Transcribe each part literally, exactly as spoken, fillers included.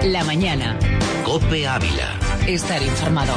La mañana. COPE Ávila. Estar informado.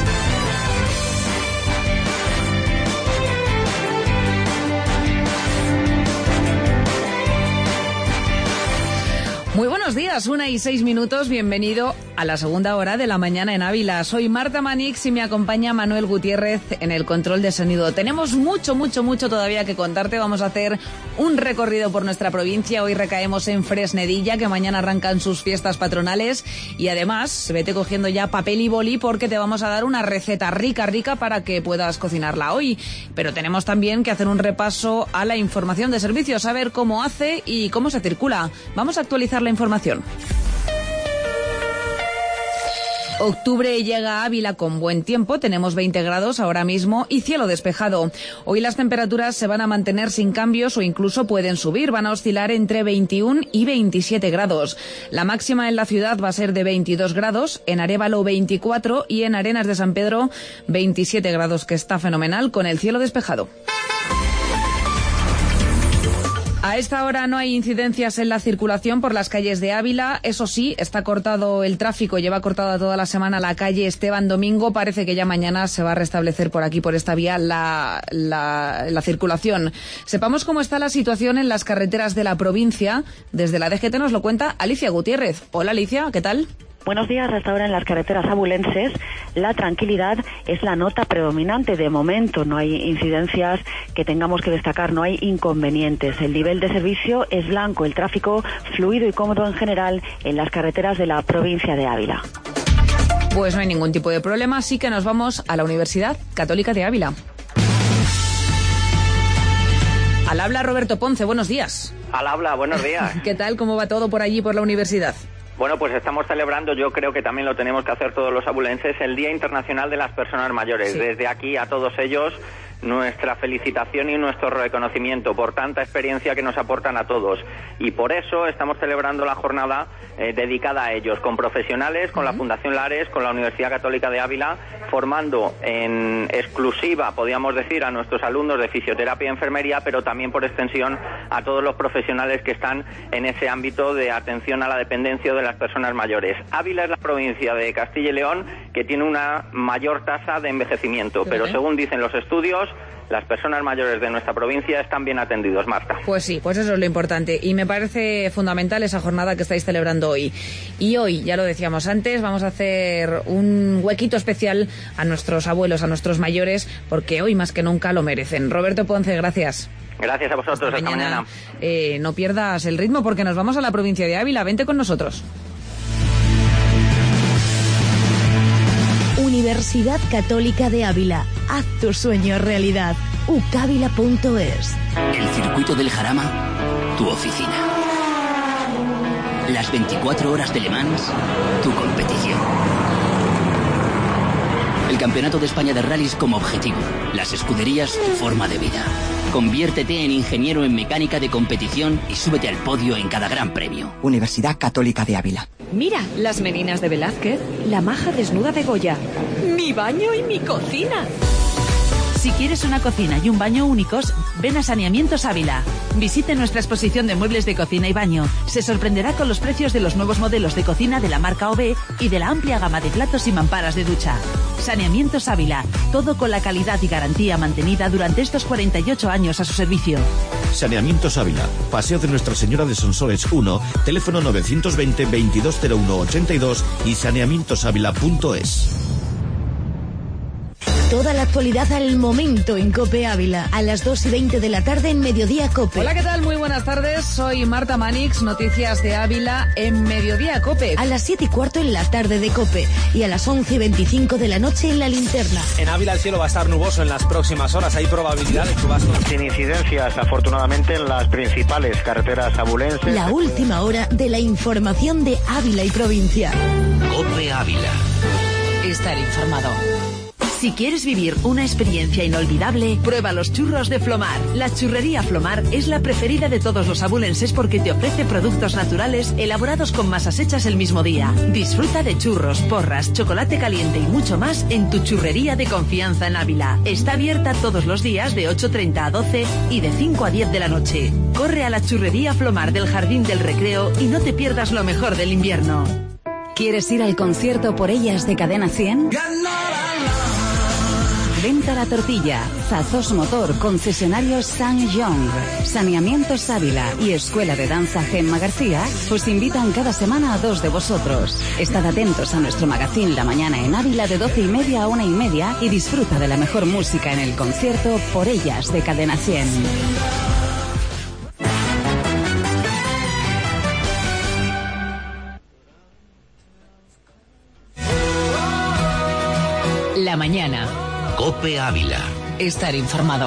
Muy buenos días, una y seis minutos, bienvenido a la segunda hora de la mañana en Ávila. Soy Marta Manix y me acompaña Manuel Gutiérrez en el control de sonido. Tenemos mucho, mucho, mucho todavía que contarte. Vamos a hacer un recorrido por nuestra provincia. Hoy recaemos en Fresnedilla, que mañana arrancan sus fiestas patronales. Y además, vete cogiendo ya papel y boli porque te vamos a dar una receta rica, rica para que puedas cocinarla hoy. Pero tenemos también que hacer un repaso a la información de servicios, saber cómo hace y cómo se circula. Vamos a actualizar la información. Octubre llega a Ávila con buen tiempo, tenemos veinte grados ahora mismo y cielo despejado. Hoy las temperaturas se van a mantener sin cambios o incluso pueden subir, van a oscilar entre veintiuno y veintisiete grados. La máxima en la ciudad va a ser de veintidós grados, en Arévalo veinticuatro y en Arenas de San Pedro veintisiete grados, que está fenomenal con el cielo despejado. A esta hora no hay incidencias en la circulación por las calles de Ávila. Eso sí, está cortado el tráfico, lleva cortada toda la semana la calle Esteban Domingo. Parece que ya mañana se va a restablecer por aquí, por esta vía, la, la, la circulación. Sepamos cómo está la situación en las carreteras de la provincia. Desde la D G T nos lo cuenta Alicia Gutiérrez. Hola Alicia, ¿qué tal? Buenos días. Hasta ahora en las carreteras abulenses la tranquilidad es la nota predominante. De momento no hay incidencias que tengamos que destacar, no hay inconvenientes. El nivel de servicio es blanco, el tráfico fluido y cómodo en general en las carreteras de la provincia de Ávila. Pues no hay ningún tipo de problema, así que nos vamos a la Universidad Católica de Ávila. Al habla Roberto Ponce, buenos días. Al habla, buenos días. ¿Qué tal? ¿Cómo va todo por allí, por la universidad? Bueno, pues estamos celebrando, yo creo que también lo tenemos que hacer todos los abulenses, el Día Internacional de las Personas Mayores. Sí. Desde aquí a todos ellos nuestra felicitación y nuestro reconocimiento por tanta experiencia que nos aportan a todos. Y por eso estamos celebrando la jornada eh, dedicada a ellos, con profesionales, con uh-huh. la Fundación Lares, con la Universidad Católica de Ávila, formando en exclusiva, podríamos decir, a nuestros alumnos de fisioterapia y enfermería, pero también por extensión a todos los profesionales que están en ese ámbito de atención a la dependencia de las personas mayores. Ávila es la provincia de Castilla y León que tiene una mayor tasa de envejecimiento, uh-huh. pero según dicen los estudios, las personas mayores de nuestra provincia están bien atendidos, Marta. Pues sí, pues eso es lo importante. Y me parece fundamental esa jornada que estáis celebrando hoy. Y hoy, ya lo decíamos antes, vamos a hacer un huequito especial a nuestros abuelos, a nuestros mayores, porque hoy más que nunca lo merecen. Roberto Ponce, gracias. Gracias a vosotros. Hasta, Hasta mañana. mañana. Eh, no pierdas el ritmo porque nos vamos a la provincia de Ávila. Vente con nosotros. Universidad Católica de Ávila. Haz tu sueño realidad. ucávila punto es. El circuito del Jarama, tu oficina. Las veinticuatro horas de Le Mans, tu competición. El Campeonato de España de Rallys como objetivo. Las escuderías, tu forma de vida. Conviértete en ingeniero en mecánica de competición y súbete al podio en cada gran premio. Universidad Católica de Ávila. Mira, las meninas de Velázquez, la maja desnuda de Goya, mi baño y mi cocina. Si quieres una cocina y un baño únicos, ven a Saneamientos Ávila. Visite nuestra exposición de muebles de cocina y baño. Se sorprenderá con los precios de los nuevos modelos de cocina de la marca O B y de la amplia gama de platos y mamparas de ducha. Saneamientos Ávila, todo con la calidad y garantía mantenida durante estos cuarenta y ocho años a su servicio. Saneamientos Ávila, Paseo de Nuestra Señora de Sonsoles uno, teléfono novecientos veinte, veintidós cero uno ochenta y dos y saneamientos ávila punto es. Toda la actualidad al momento en COPE Ávila, a las dos y veinte de la tarde en Mediodía COPE. Hola, ¿qué tal? Muy buenas tardes, soy Marta Manix, noticias de Ávila en Mediodía COPE. A las siete y cuarto en la tarde de COPE y a las once y veinticinco de la noche en La Linterna. En Ávila el cielo va a estar nuboso en las próximas horas, hay probabilidad de chubascos. Sin incidencias, afortunadamente, en las principales carreteras abulenses. La última hora de la información de Ávila y provincia. COPE Ávila. Estar informado. Si quieres vivir una experiencia inolvidable, prueba los churros de Flomar. La churrería Flomar es la preferida de todos los abulenses porque te ofrece productos naturales elaborados con masas hechas el mismo día. Disfruta de churros, porras, chocolate caliente y mucho más en tu churrería de confianza en Ávila. Está abierta todos los días de ocho treinta a doce y de cinco a diez de la noche. Corre a la churrería Flomar del Jardín del Recreo y no te pierdas lo mejor del invierno. ¿Quieres ir al concierto Por Ellas de Cadena cien? Venta a la Tortilla, Zazos Motor, concesionarios San Young, Saneamientos Ávila y Escuela de Danza Gemma García os invitan cada semana a dos de vosotros. Estad atentos a nuestro magazín La Mañana en Ávila de doce y media a una y media y disfruta de la mejor música en el concierto Por Ellas de Cadena cien. La Mañana. COPE Ávila. Estar informado.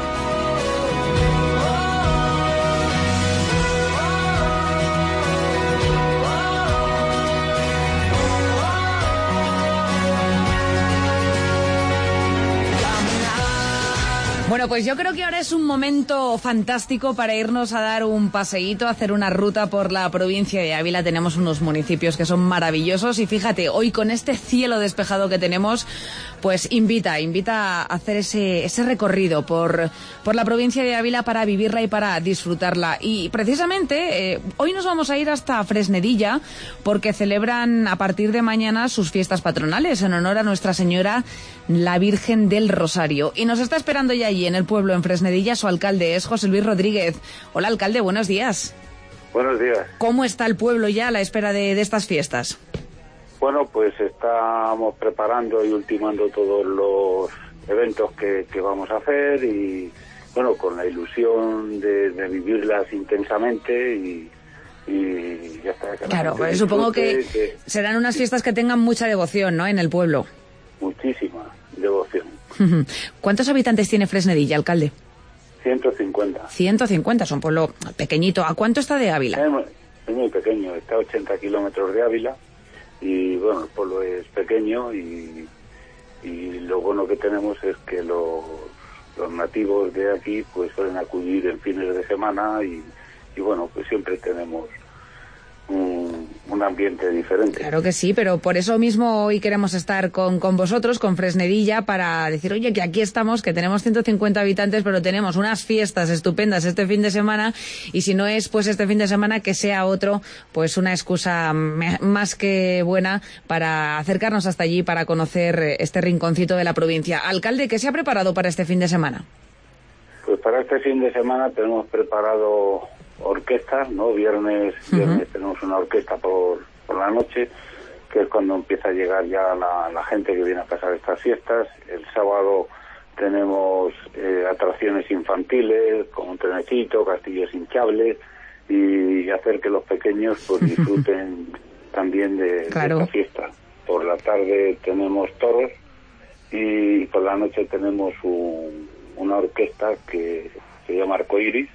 Bueno, pues yo creo que ahora es un momento fantástico para irnos a dar un paseíto, hacer una ruta por la provincia de Ávila. Tenemos unos municipios que son maravillosos y fíjate, hoy con este cielo despejado que tenemos, pues invita, invita a hacer ese, ese recorrido por, por la provincia de Ávila para vivirla y para disfrutarla. Y precisamente eh, hoy nos vamos a ir hasta Fresnedilla porque celebran a partir de mañana sus fiestas patronales en honor a Nuestra Señora la Virgen del Rosario. Y nos está esperando ya allí en el pueblo, en Fresnedilla, su alcalde es José Luis Rodríguez. Hola, alcalde, buenos días. Buenos días. ¿Cómo está el pueblo ya a la espera de, de estas fiestas? Bueno, pues estamos preparando y ultimando todos los eventos que, que vamos a hacer y, bueno, con la ilusión de, de vivirlas intensamente y, y ya está. Que claro, pues supongo que, que serán unas fiestas que tengan mucha devoción, ¿no?, en el pueblo. Muchísima devoción. ¿Cuántos habitantes tiene Fresnedilla, alcalde? ciento cincuenta. ciento cincuenta, es un pueblo pequeñito. ¿A cuánto está de Ávila? Es muy, es muy pequeño, está a ochenta kilómetros de Ávila y, bueno, el pueblo es pequeño y, y lo bueno que tenemos es que los, los nativos de aquí pues suelen acudir en fines de semana y, y bueno, pues siempre tenemos Un, un ambiente diferente. Claro que sí, pero por eso mismo hoy queremos estar con, con vosotros, con Fresnedilla, para decir, oye, que aquí estamos, que tenemos ciento cincuenta habitantes, pero tenemos unas fiestas estupendas este fin de semana, y si no es pues este fin de semana, que sea otro, pues una excusa me, más que buena para acercarnos hasta allí, para conocer este rinconcito de la provincia. Alcalde, ¿qué se ha preparado para este fin de semana? Pues para este fin de semana tenemos preparado orquestas, ¿no? Viernes, viernes uh-huh. tenemos una orquesta por, por la noche, que es cuando empieza a llegar ya la, la gente que viene a pasar estas fiestas. El sábado tenemos eh, atracciones infantiles, como un trenecito, castillos hinchables, y hacer que los pequeños pues disfruten también de, claro. de esta fiesta. Por la tarde tenemos toros y por la noche tenemos un, una orquesta que se llama Arcoiris.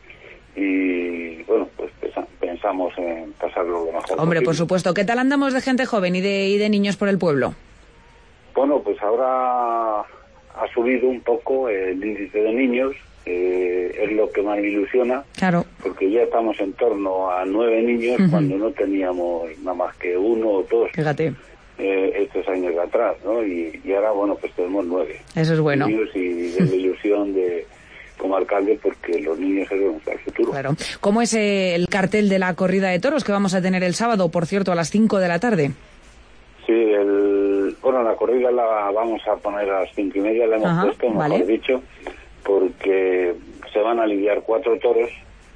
Y bueno, pues pensamos en pasarlo lo mejor Hombre, posible. Por supuesto. ¿Qué tal andamos de gente joven y de, y de niños por el pueblo? Bueno, pues ahora ha subido un poco el índice de niños, eh, es lo que más me ilusiona. Claro. Porque ya estamos en torno a nueve niños uh-huh. cuando no teníamos nada más que uno o dos. Fíjate. Eh, estos años de atrás, ¿no? Y, y ahora, bueno, pues tenemos nueve. Eso es bueno. Niños y de la ilusión de... como alcalde, porque los niños es nuestro futuro. Claro. ¿Cómo es eh, el cartel de la corrida de toros que vamos a tener el sábado, por cierto, a las cinco de la tarde? Sí, el, bueno, la corrida la vamos a poner a las cinco y media, la hemos Ajá, puesto, mejor vale. dicho, porque se van a lidiar cuatro toros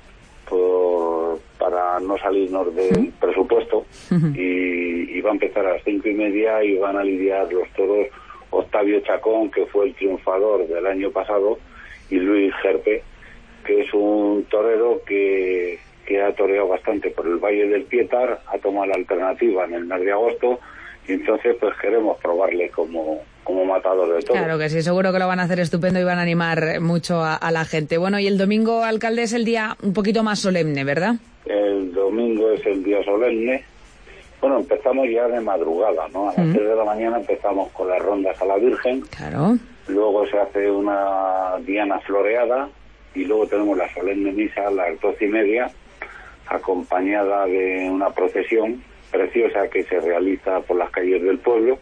por, para no salirnos del uh-huh. presupuesto uh-huh. y, y va a empezar a las cinco y media y van a lidiar los toros Octavio Chacón, que fue el triunfador del año pasado, y Luis Gerpe, que es un torero que, que ha toreado bastante por el Valle del Pietar, ha tomado la alternativa en el mes de agosto, y entonces pues queremos probarle como, como matador de toros. Claro que sí, seguro que lo van a hacer estupendo y van a animar mucho a, a la gente. Bueno, y el domingo, alcalde, es el día un poquito más solemne, ¿verdad? El domingo es el día solemne. Bueno, empezamos ya de madrugada, ¿no? A las uh-huh. tres de la mañana empezamos con las rondas a la Virgen. Claro. Luego se hace una diana floreada y luego tenemos la solemne misa a las doce y media, acompañada de una procesión preciosa que se realiza por las calles del pueblo.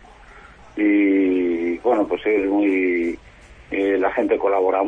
Y bueno, pues es muy... Eh, la gente colabora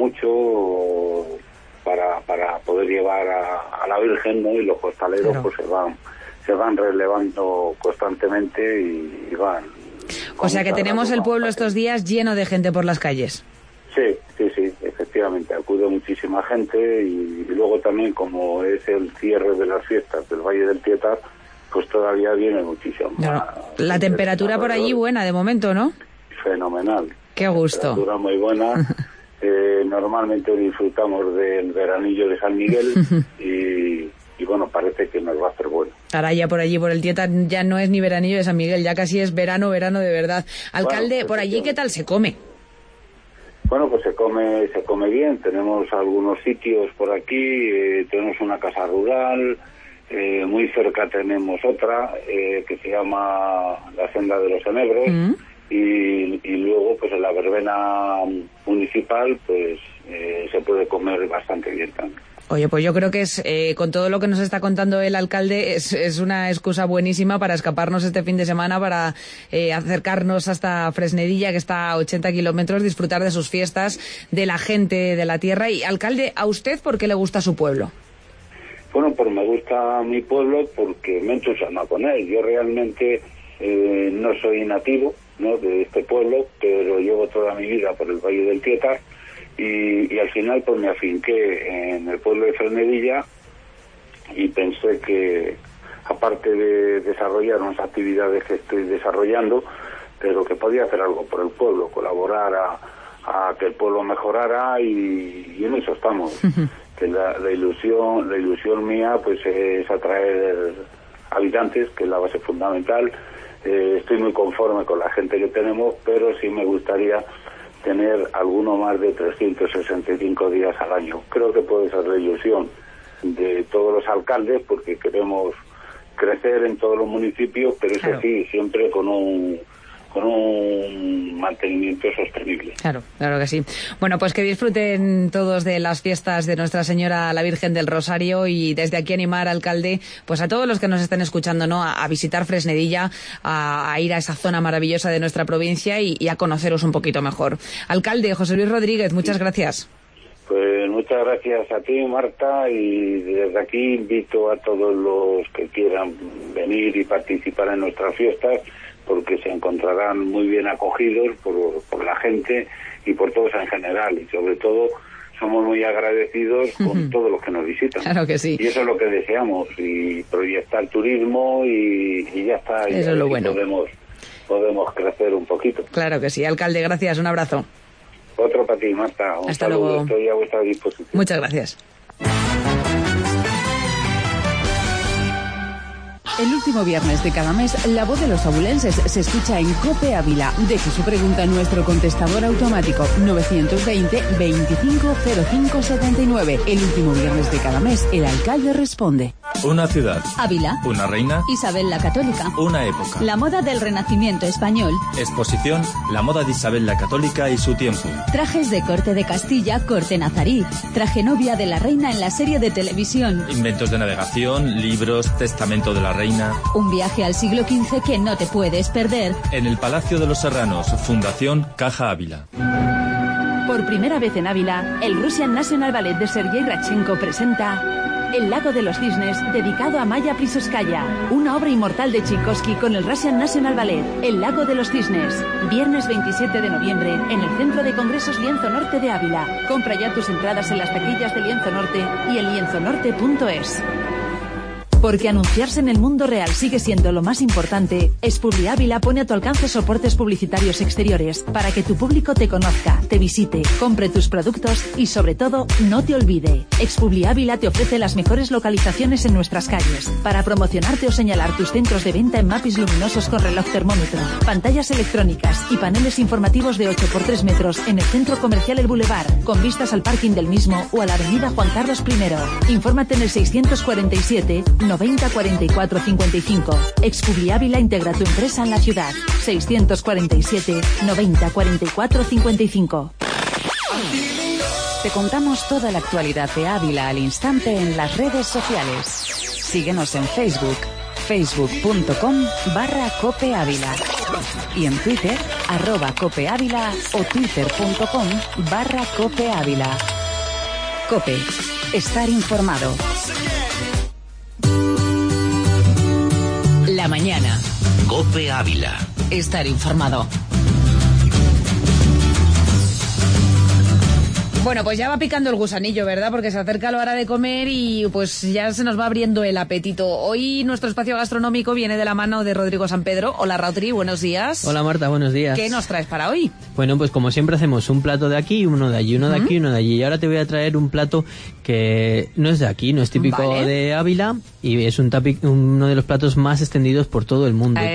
mucho para, para poder llevar a, a la Virgen, ¿no? Y los costaleros claro. pues se van se van relevando constantemente y, y van. O sea que tenemos el pueblo estos días lleno de gente por las calles. Sí, sí, sí, efectivamente, acude muchísima gente y, y luego también como es el cierre de las fiestas del Valle del Tietar, pues todavía viene muchísimo. Claro. La temperatura por allí buena de momento, ¿no? Fenomenal. Qué gusto. Temperatura muy buena. eh, normalmente disfrutamos del veranillo de San Miguel y, y bueno, parece que nos va a hacer bueno. Ahora ya por allí, por el Tietar, ya no es ni veranillo de San Miguel, ya casi es verano, verano de verdad. Alcalde, bueno, por allí, ¿qué tal se come? Bueno, pues se come se come bien. Tenemos algunos sitios por aquí, eh, tenemos una casa rural, eh, muy cerca tenemos otra eh, que se llama la Senda de los Enebros, mm. y, y luego pues en la verbena municipal pues eh, se puede comer bastante bien también. Oye, pues yo creo que es eh, con todo lo que nos está contando el alcalde es, es una excusa buenísima para escaparnos este fin de semana, para eh, acercarnos hasta Fresnedilla, que está a ochenta kilómetros, disfrutar de sus fiestas, de la gente de la tierra. Y, alcalde, ¿a usted por qué le gusta su pueblo? Bueno, pues me gusta mi pueblo porque me entusiasma con él. Yo realmente eh, no soy nativo, ¿no?, de este pueblo, pero llevo toda mi vida por el Valle del Tietar. Y, y al final pues me afinqué en el pueblo de Fresnedilla y pensé que, aparte de desarrollar unas actividades que estoy desarrollando, pero que podía hacer algo por el pueblo, colaborar a, a que el pueblo mejorara, y, y en eso estamos. Uh-huh. Que la, la ilusión la ilusión mía pues es atraer habitantes, que es la base fundamental. Eh, estoy muy conforme con la gente que tenemos, pero sí me gustaría tener alguno más de trescientos sesenta y cinco días al año. Creo que puede ser la ilusión de todos los alcaldes, porque queremos crecer en todos los municipios, pero eso claro, sí, siempre con un con un mantenimiento sostenible. Claro, claro que sí. Bueno, pues que disfruten todos de las fiestas de Nuestra Señora la Virgen del Rosario, y desde aquí animar, alcalde, pues a todos los que nos estén escuchando, ¿no?, a, a visitar Fresnedilla, a, a ir a esa zona maravillosa de nuestra provincia y, y a conoceros un poquito mejor. Alcalde José Luis Rodríguez, muchas gracias. Pues muchas gracias a ti, Marta, y desde aquí invito a todos los que quieran venir y participar en nuestras fiestas, porque se encontrarán muy bien acogidos por, por la gente y por todos en general, y sobre todo somos muy agradecidos con uh-huh. todos los que nos visitan. Claro que sí. Y eso es lo que deseamos, y proyectar turismo y, y ya está. Eso es lo bueno. Podemos, podemos crecer un poquito. Claro que sí. Alcalde, gracias, un abrazo. Otro para ti, Marta. Un Hasta saludo. luego. Estoy a vuestra disposición. Muchas gracias. El último viernes de cada mes, la voz de los abulenses se escucha en COPE Ávila. Deje su pregunta en nuestro contestador automático novecientos veinte, veinticinco cero cinco setenta y nueve. El último viernes de cada mes, el alcalde responde. Una ciudad. Ávila. Una reina. Isabel la Católica. Una época. La moda del Renacimiento español. Exposición. La moda de Isabel la Católica y su tiempo. Trajes de corte de Castilla, corte nazarí. Traje novia de la reina en la serie de televisión. Inventos de navegación, libros, testamento de la reina. Un viaje al siglo quince que no te puedes perder. En el Palacio de los Serranos, Fundación Caja Ávila. Por primera vez en Ávila, el Russian National Ballet de Sergei Radchenko presenta El Lago de los Cisnes, dedicado a Maya Plisoskaya, una obra inmortal de Tchaikovsky con el Russian National Ballet. El Lago de los Cisnes, viernes veintisiete de noviembre, en el Centro de Congresos Lienzo Norte de Ávila. Compra ya tus entradas en las taquillas de Lienzo Norte y en lienzo norte punto es. Porque anunciarse en el mundo real sigue siendo lo más importante, Expubli Ávila pone a tu alcance soportes publicitarios exteriores para que tu público te conozca, te visite, compre tus productos y, sobre todo, no te olvide. Expubli Ávila te ofrece las mejores localizaciones en nuestras calles para promocionarte o señalar tus centros de venta en mapis luminosos con reloj termómetro, pantallas electrónicas y paneles informativos de ocho por tres metros en el Centro Comercial El Boulevard, con vistas al parking del mismo o a la avenida Juan Carlos primero. Infórmate en el seiscientos cuarenta y siete noventa cuarenta y cuatro cincuenta y cinco. Expubli Ávila integra tu empresa en la ciudad. seiscientos cuarenta y siete noventa cuarenta y cuatro cincuenta y cinco. Te contamos toda la actualidad de Ávila al instante en las redes sociales. Síguenos en Facebook, facebook punto com barra Cope Ávila. Y en Twitter, arroba Cope Ávila o twitter punto com barra Cope Ávila. Cope, estar informado. mañana. COPE Ávila. Estar informado. Bueno, pues ya va picando el gusanillo, ¿verdad? Porque se acerca la hora de comer y pues ya se nos va abriendo el apetito. Hoy nuestro espacio gastronómico viene de la mano de Rodrigo San Pedro. Hola, Rautri, buenos días. Hola, Marta, buenos días. ¿Qué nos traes para hoy? Bueno, pues como siempre hacemos un plato de aquí, uno de allí, uno de aquí, uno de allí. Y ahora te voy a traer un plato que no es de aquí, no es típico vale. de Ávila y es un tapi- uno de los platos más extendidos por todo el mundo.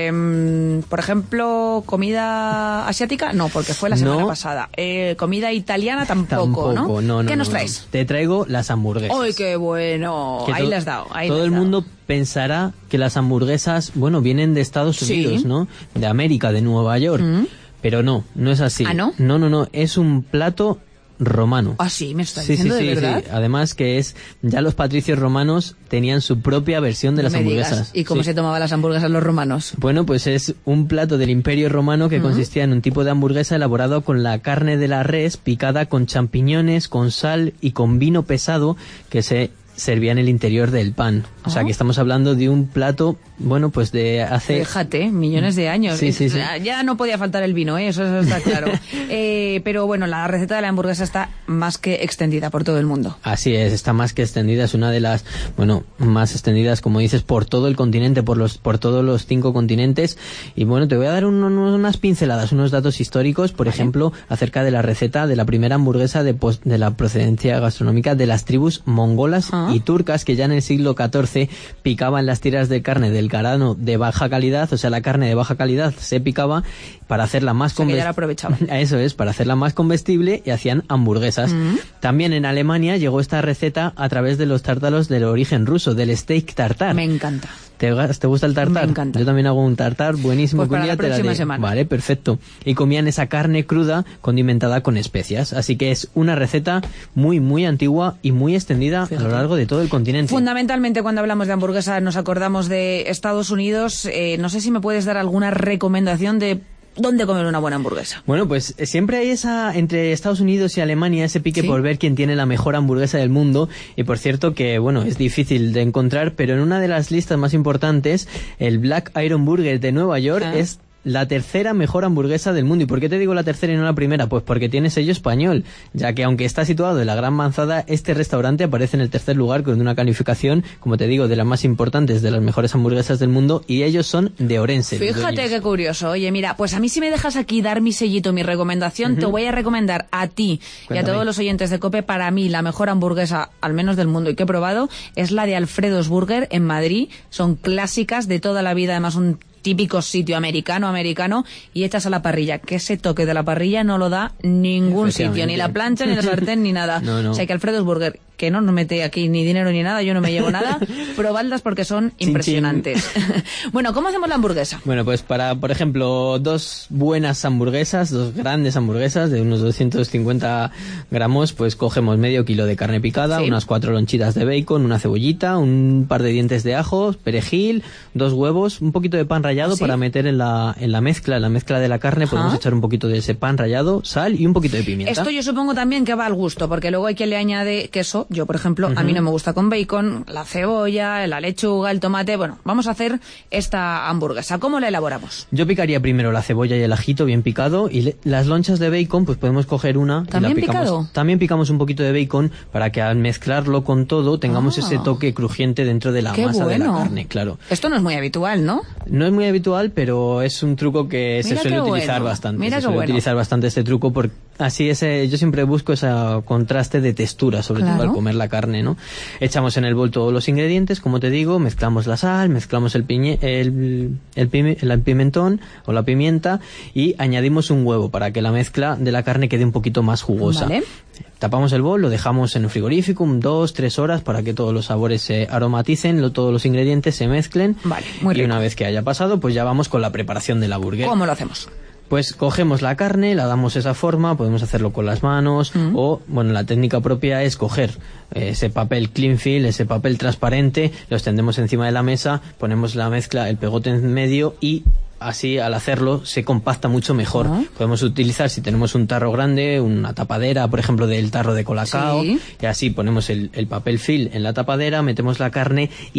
Eh, por ejemplo, comida asiática, no, porque fue la semana no. pasada. Eh, comida italiana tampoco, tampoco ¿no? no, no ¿Qué no, nos no, traes? No. Te traigo las hamburguesas. ¡Ay, qué bueno! Que ahí to- le has dado. Ahí todo le has el dado. mundo pensará que las hamburguesas, bueno, vienen de Estados sí. Unidos, ¿no? De América, de Nueva York. Mm. Pero no, no es así. ¿Ah, no? No, no, no, es un plato romano. Ah, sí, me estás sí, diciendo sí, de sí, verdad. Sí. Además que es, ya los patricios romanos tenían su propia versión de no las me hamburguesas. Digas. ¿Y cómo sí. se tomaban las hamburguesas los romanos? Bueno, pues es un plato del Imperio Romano que uh-huh. consistía en un tipo de hamburguesa elaborado con la carne de la res picada con champiñones, con sal y con vino pesado que se servía en el interior del pan. O sea, que estamos hablando de un plato, bueno, pues de hace... Fíjate, millones de años. Sí, sí, sí. Ya no podía faltar el vino, ¿eh? eso, eso está claro. eh, pero bueno, la receta de la hamburguesa está más que extendida por todo el mundo. Así es, está más que extendida. Es una de las, bueno, más extendidas, como dices, por todo el continente, por los por todos los cinco continentes. Y bueno, te voy a dar un, unas pinceladas, unos datos históricos, por vale. ejemplo, acerca de la receta de la primera hamburguesa de, post, de la procedencia gastronómica de las tribus mongolas uh-huh. y turcas, que ya en el siglo catorce picaban las tiras de carne del grano de baja calidad, o sea, la carne de baja calidad se picaba para hacerla más o sea, comestible. aprovechaban. Eso es, para hacerla más comestible y hacían hamburguesas. Mm. También en Alemania llegó esta receta a través de los tártaros del origen ruso, del steak tartar. Me encanta. ¿Te, ¿Te gusta el tartar? Me encanta. Yo también hago un tartar buenísimo. Pues para la próxima de... semana. Vale, perfecto. Y comían esa carne cruda condimentada con especias. Así que es una receta muy, muy antigua y muy extendida Fíjate. a lo largo de todo el continente. Fundamentalmente, cuando hablamos de hamburguesa nos acordamos de Estados Unidos. Eh, no sé si me puedes dar alguna recomendación de ¿dónde comer una buena hamburguesa? Bueno, pues siempre hay esa, entre Estados Unidos y Alemania, ese pique ¿Sí? por ver quién tiene la mejor hamburguesa del mundo. Y por cierto que, bueno, es difícil de encontrar, pero en una de las listas más importantes, el Black Iron Burger de Nueva York ah. es la tercera mejor hamburguesa del mundo. ¿Y por qué te digo la tercera y no la primera? Pues porque tiene sello español, ya que aunque está situado en la Gran Manzana, este restaurante aparece en el tercer lugar con una calificación, como te digo, de las más importantes, de las mejores hamburguesas del mundo, y ellos son de Orense. Fíjate qué curioso. Oye, mira, pues a mí si me dejas aquí dar mi sellito, mi recomendación, uh-huh. te voy a recomendar a ti Cuéntame. y a todos los oyentes de COPE, para mí la mejor hamburguesa, al menos del mundo y que he probado, es la de Alfredo's Burger en Madrid. Son clásicas de toda la vida, además un típico sitio americano, americano, y hechas a la parrilla, que ese toque de la parrilla no lo da ningún sitio, ni la plancha, ni la sartén, ni nada. No, no. O sea que Alfredo's Burger, que no nos mete aquí ni dinero ni nada, yo no me llevo nada, probadlas porque son impresionantes. Chin, chin. Bueno, ¿cómo hacemos la hamburguesa? Bueno, pues para, por ejemplo, dos buenas hamburguesas, dos grandes hamburguesas de unos doscientos cincuenta gramos, pues cogemos medio kilo de carne picada, sí. unas cuatro lonchitas de bacon, una cebollita, un par de dientes de ajo, perejil, dos huevos, un poquito de pan rallado ¿Sí? para meter en la, en la mezcla, en la mezcla de la carne. Ajá. Podemos echar un poquito de ese pan rallado, sal y un poquito de pimienta. Esto yo supongo también que va al gusto, porque luego hay quien le añade queso. Yo, por ejemplo, uh-huh. a mí no me gusta con bacon, la cebolla, la lechuga, el tomate. Bueno, vamos a hacer esta hamburguesa. ¿Cómo la elaboramos? Yo picaría primero la cebolla y el ajito bien picado, y le, las lonchas de bacon, pues podemos coger una. ¿También y la picamos. picado? También picamos un poquito de bacon para que al mezclarlo con todo tengamos ah. ese toque crujiente dentro de la Qué masa bueno. de la carne, claro. Esto no es muy habitual, ¿no? No es muy habitual, pero es un truco que Mira se suele utilizar bueno. bastante. Mira se suele bueno. utilizar bastante este truco porque así ese, yo siempre busco ese contraste de textura, sobre claro. todo al comer la carne, ¿no? Echamos en el bol todos los ingredientes, como te digo, mezclamos la sal, mezclamos el, piñe, el, el, pime, el pimentón o la pimienta y añadimos un huevo para que la mezcla de la carne quede un poquito más jugosa. Vale. Tapamos el bol, lo dejamos en el frigorífico un dos, tres horas para que todos los sabores se aromaticen, lo, todos los ingredientes se mezclen. Vale, muy rico. Y una vez que haya pasado, pues ya vamos con la preparación de la burger. ¿Cómo lo hacemos? Pues cogemos la carne, la damos esa forma, podemos hacerlo con las manos mm. o, bueno, la técnica propia es coger ese papel clean film, ese papel transparente, lo extendemos encima de la mesa, ponemos la mezcla, el pegote en medio y así al hacerlo se compacta mucho mejor. Uh-huh. Podemos utilizar, si tenemos un tarro grande, una tapadera, por ejemplo, del tarro de Colacao, sí. y así ponemos el, el papel film en la tapadera, metemos la carne y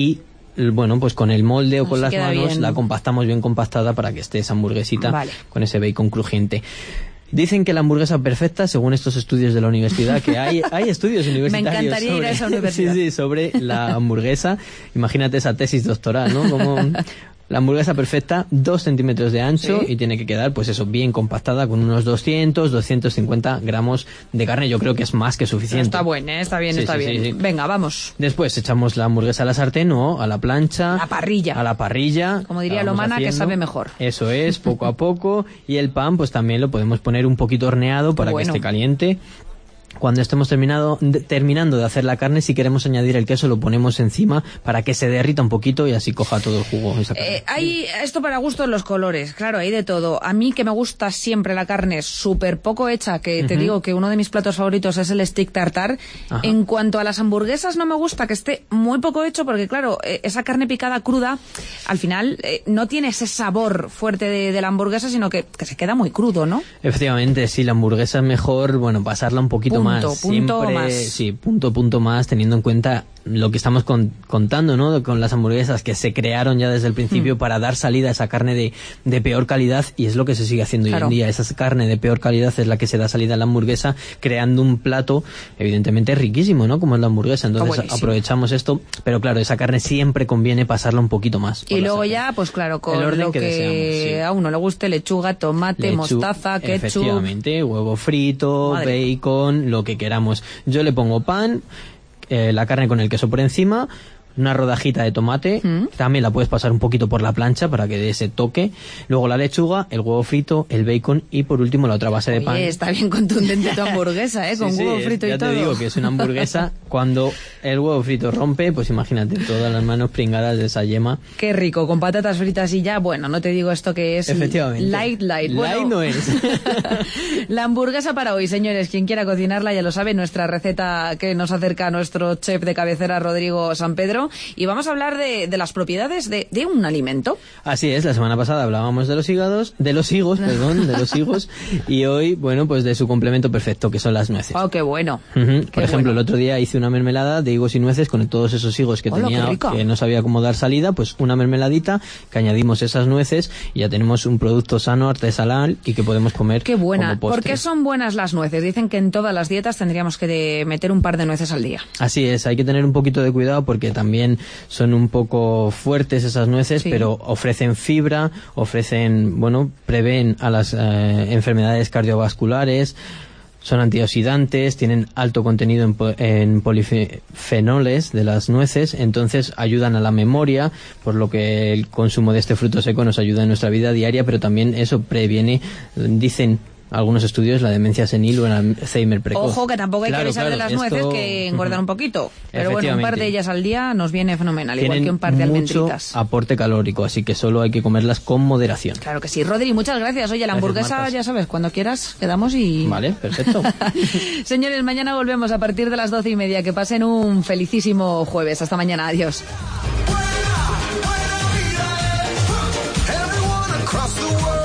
bueno, pues con el molde o Así con las manos bien. la compactamos bien compactada para que esté esa hamburguesita Vale. con ese bacon crujiente. Dicen que la hamburguesa perfecta, según estos estudios de la universidad, que hay, hay estudios universitarios. Me encantaría sobre, ir a esa universidad. Sí, sí, sobre la hamburguesa. Imagínate esa tesis doctoral, ¿no? Como la hamburguesa perfecta, dos centímetros de ancho, Sí. y tiene que quedar, pues eso, bien compactada con unos doscientos, doscientos cincuenta gramos de carne. Yo creo que es más que suficiente. Está buena, ¿eh? Está bien, Sí, está sí, bien. sí, sí. Venga, vamos. Después echamos la hamburguesa a la sartén o a la plancha. A la parrilla. A la parrilla. Como diría La vamos Lomana, que haciendo. sabe mejor. Eso es, poco a poco. Y el pan, pues también lo podemos poner un poquito horneado para Bueno. que esté caliente. Cuando estemos terminado, de, terminando de hacer la carne, si queremos añadir el queso, lo ponemos encima para que se derrita un poquito y así coja todo el jugo esa carne. Eh, hay esto para gustos los colores, claro, hay de todo. A mí que me gusta siempre la carne súper poco hecha, que te Ujú. digo que uno de mis platos favoritos es el stick tartar. Ajá. En cuanto a las hamburguesas, no me gusta que esté muy poco hecho porque, claro, eh, esa carne picada cruda, al final eh, no tiene ese sabor fuerte de, de la hamburguesa, sino que, que se queda muy crudo, ¿no? Efectivamente, sí, la hamburguesa es mejor, bueno, pasarla un poquito Punto, más. punto Siempre, más. Sí, punto, punto más, teniendo en cuenta lo que estamos con- contando, ¿no? Con las hamburguesas que se crearon ya desde el principio Mm. para dar salida a esa carne de, de peor calidad, y es lo que se sigue haciendo Claro. hoy en día. Esa carne de peor calidad es la que se da salida a la hamburguesa, creando un plato evidentemente riquísimo, ¿no? Como es la hamburguesa. Entonces buenísimo. aprovechamos esto, pero claro, esa carne siempre conviene pasarla un poquito más. por Y la luego sartén. ya, pues claro, con El orden lo que que, deseamos, sí. a uno le guste, lechuga, tomate, Lechu- mostaza, ketchup. Efectivamente, huevo frito, Madre. bacon, lo que queramos. Yo le pongo pan, eh, la carne con el queso por encima, una rodajita de tomate, Mm. también la puedes pasar un poquito por la plancha para que dé ese toque, luego la lechuga, el huevo frito, el bacon y por último la otra base de pan. Oye, está bien contundente tu hamburguesa, ¿eh? Sí, Con sí, huevo es- frito ya y todo. te digo que es una hamburguesa. Cuando el huevo frito rompe, pues imagínate todas las manos pringadas de esa yema. Qué rico, con patatas fritas y ya, bueno, no te digo esto que es Efectivamente. light, light. Light Bueno, no es. la hamburguesa para hoy, señores, quien quiera cocinarla ya lo sabe, nuestra receta que nos acerca a nuestro chef de cabecera, Rodrigo San Pedro, y vamos a hablar de, de las propiedades de, de un alimento. Así es, la semana pasada hablábamos de los hígados, de los higos, perdón, de los higos, y hoy, bueno, pues de su complemento perfecto, que son las nueces. Oh, qué bueno. Ujú. Por Qué ejemplo, bueno. el otro día hice una mermelada de higos y nueces con todos esos higos que Hola, tenía, qué rico. que no sabía cómo dar salida, pues una mermeladita, que añadimos esas nueces y ya tenemos un producto sano, artesanal y que podemos comer Qué buena. como postre. ¿Por qué son buenas las nueces? Dicen que en todas las dietas tendríamos que de- meter un par de nueces al día. Así es, hay que tener un poquito de cuidado porque también son un poco fuertes esas nueces, Sí. pero ofrecen fibra, ofrecen, bueno, prevén a las eh, enfermedades cardiovasculares, son antioxidantes, tienen alto contenido en, po- en polifenoles de las nueces, entonces ayudan a la memoria, por lo que el consumo de este fruto seco nos ayuda en nuestra vida diaria, pero también eso previene, dicen algunos estudios, la demencia senil o el Alzheimer precoz. Ojo, que tampoco hay Claro, que avisar de claro, las nueces esto- que engordan un poquito. Pero bueno, un par Efectivamente. de ellas al día nos viene fenomenal, igual Tienen que un par de mucho almendritas. aporte calórico, así que solo hay que comerlas con moderación. Claro que sí. Rodri, muchas gracias. Oye, la Gracias, hamburguesa, Marta. ya sabes, cuando quieras quedamos y... Vale, perfecto. Señores, mañana volvemos a partir de las doce y media. Que pasen un felicísimo jueves. Hasta mañana. Adiós. Everyone across the world.